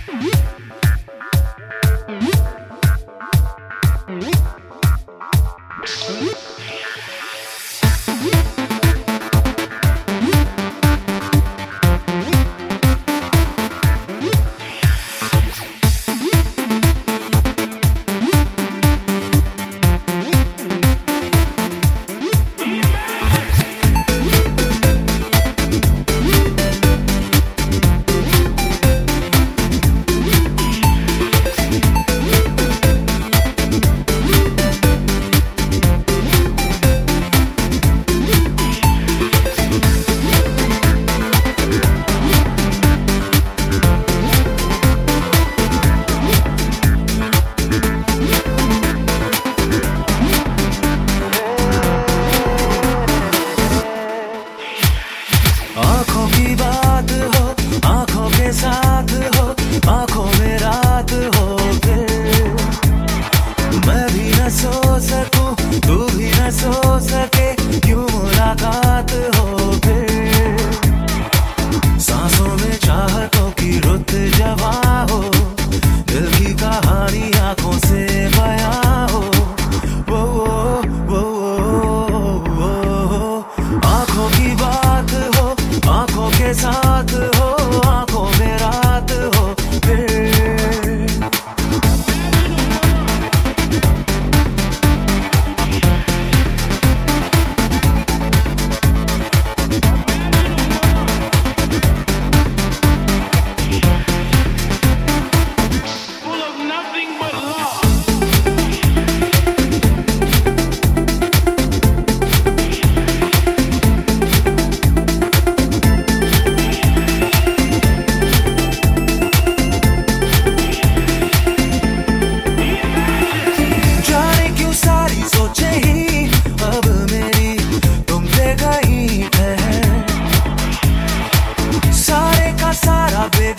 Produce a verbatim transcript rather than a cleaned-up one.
आंखों की बात हो, आंखों के साथ हो, आंखों में रात हो फिर मैं भी न सो सकूं, तू भी न सो सके, यूं मुलाकात हो फिर सांसों में चाहतों की रुत जवां हो, दिल की कहानी आंखों से बयां हो। वो वो वो आंखों की बात हो, आंखों के साथ हो, आंखों में रात हो फिर सोचे ही अब मेरी तुम पे गई है, सारे का सारा बे